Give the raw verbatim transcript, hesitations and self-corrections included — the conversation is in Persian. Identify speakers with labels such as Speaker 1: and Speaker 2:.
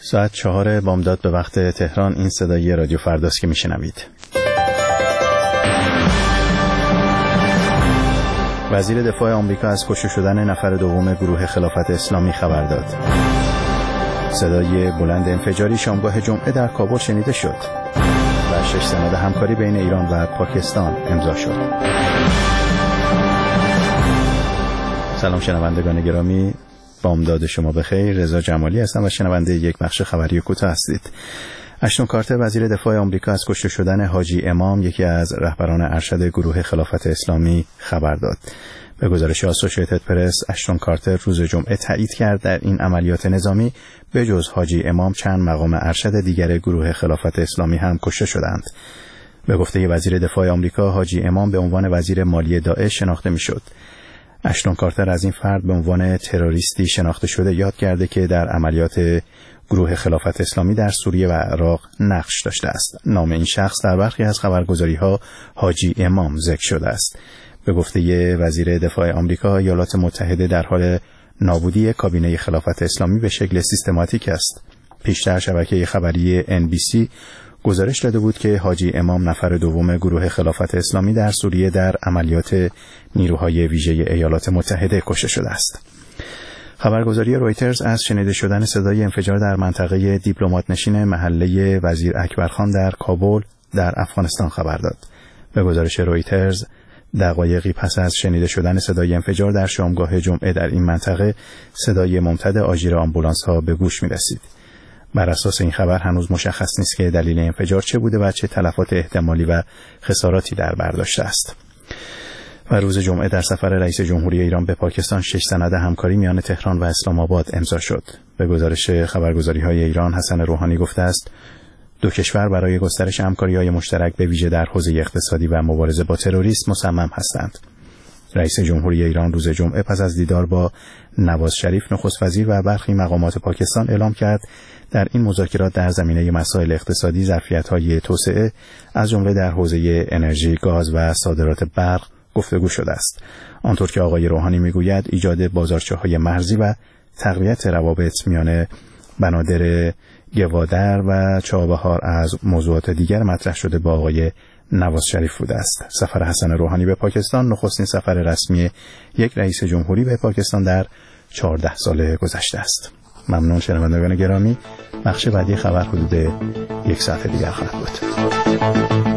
Speaker 1: ساعت چهار بامداد به وقت تهران. این صدای رادیو فرداست که میشنوید. وزیر دفاع آمریکا از کشته شدن نفر دوم گروه خلافت اسلامی خبر داد. صدای بلند انفجاری شامگاه جمعه در کابل شنیده شد و شش سند همکاری بین ایران و پاکستان امضا شد. سلام شنوندگان گرامی، بامداد شما بخیر. رضا جمالی هستم و شنونده یک بخش خبری کوتاه هستید. اشتون کارتر وزیر دفاع آمریکا از کشته شدن حاجی امام، یکی از رهبران ارشد گروه خلافت اسلامی، خبر داد. به گزارش آسوشیتد پرس، اشتون کارتر روز جمعه تایید کرد در این عملیات نظامی به جز حاجی امام چند مقام ارشد دیگر گروه خلافت اسلامی هم کشته شدند. به گفته وزیر دفاع آمریکا، حاجی امام به عنوان وزیر مالی داعش شناخته میشد. اشتون کارتر از این فرد به عنوان تروریستی شناخته شده یاد کرده که در عملیات گروه خلافت اسلامی در سوریه و عراق نقش داشته است. نام این شخص در برخی از خبرگزاری‌ها حاجی امام ذکر شده است. به گفته وزیر دفاع آمریکا، ایالات متحده در حال نابودی کابینه خلافت اسلامی به شکل سیستماتیک است. پیشتر شبکه خبری ان بی سی گزارش داده بود که حاجی امام نفر دوم گروه خلافت اسلامی در سوریه در عملیات نیروهای ویژه ایالات متحده کشته شده است. خبرگزاری رویترز از شنیده شدن صدای انفجار در منطقه دیپلمات نشین محله وزیر اکبرخان در کابل در افغانستان خبر داد. به گزارش رویترز، دقایقی پس از شنیده شدن صدای انفجار در شامگاه جمعه در این منطقه، صدای ممتد آژیر آمبولانس ها به گوش می رسید. بر اساس این خبر هنوز مشخص نیست که دلیل انفجار چه بوده و چه تلفات احتمالی و خساراتی در بر داشته است. و روز جمعه در سفر رئیس جمهوری ایران به پاکستان شش سند همکاری میان تهران و اسلام آباد امضا شد. به گزارش خبرگزاری‌های ایران، حسن روحانی گفته است دو کشور برای گسترش همکاری‌های مشترک به ویژه در حوزه اقتصادی و مبارزه با تروریسم مصمم هستند. رئیس جمهوری ایران روز جمعه پس از دیدار با نواز شریف نخست وزیر و برخی مقامات پاکستان اعلام کرد در این مذاکرات در زمینه مسائل اقتصادی ظرفیت‌های توسعه از جمله در حوزه انرژی، گاز و صادرات برق گفتگو شده است. آنطور که آقای روحانی میگوید، ایجاد بازارچه‌های مرزی و تقویت روابط میان بنادر گوادر و چابهار از موضوعات دیگر مطرح شده با آقای نواز شریف بوده است. سفر حسن روحانی به پاکستان نخستین سفر رسمی یک رئیس جمهوری به پاکستان در چهارده سال گذشته است. ممنون شنوندگان گرامی. بخش بعدی خبر حدود یک ساعت دیگر خواهد بود.